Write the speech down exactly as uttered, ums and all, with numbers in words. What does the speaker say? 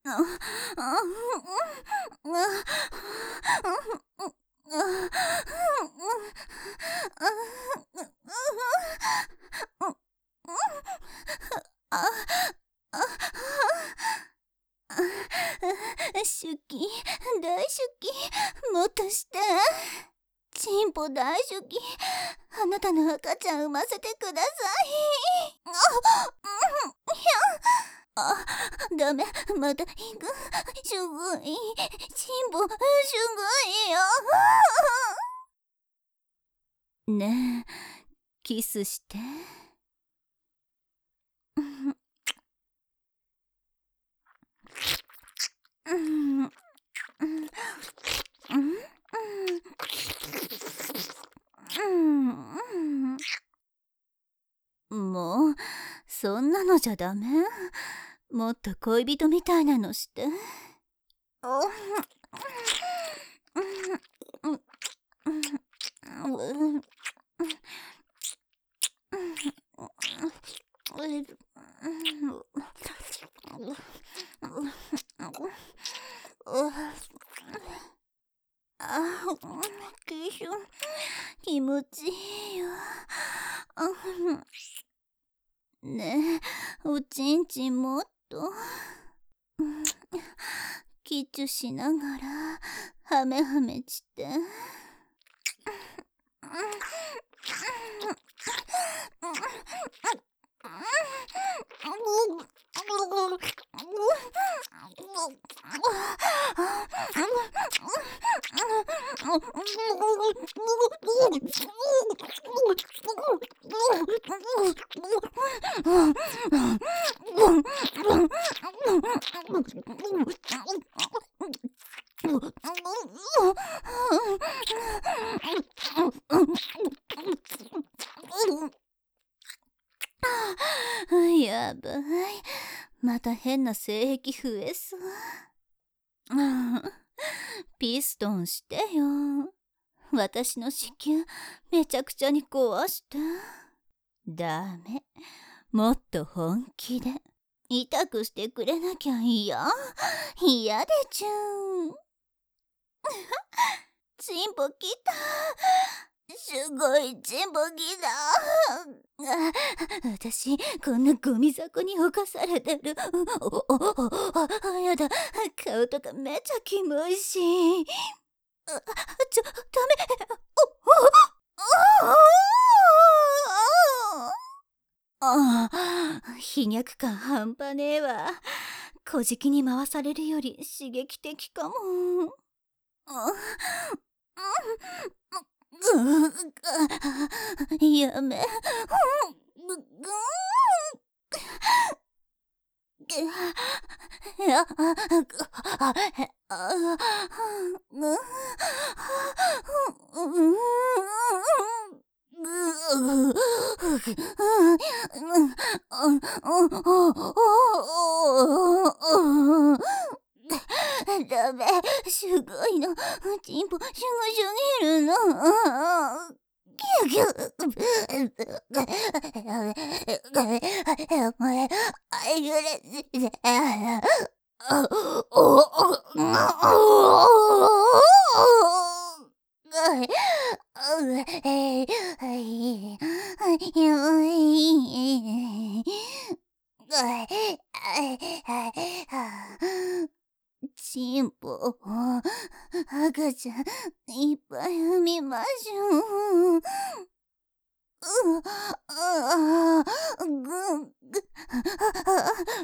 シュキ、大好き、もっとして。チンポ大好き。あなたの赤ちゃん産ませてください。あ、ダメ、また行く。すごい。チンポ、すごいよ。ねえ、キスして。うんもうそんなのじゃダメ。もっと恋人みたいなのして。あ、キス気持ちいいよ。ねえ、おちんちんもっと。キッチュしながらハメハメして。やばい、また変な性癖増えそう。ピストンしてよ。私の子宮めちゃくちゃに壊して。ダメ、もっと本気で痛くしてくれなきゃ嫌。嫌でちゅん。チンポきた。すごいチンポきた。あ、私こんなゴミ箱に侵されてる。おおおお、やだ、顔とかめちゃキモいし。あ、ちょ、ダメ。ああ、飛躍感半端ねえわ。小じきに回されるより刺激的かも。やめ。ダメ、すごいの。チンポすごすぎるの。キュキュ。チンポ、赤ちゃんいっぱい産みましょう。うああぐぐ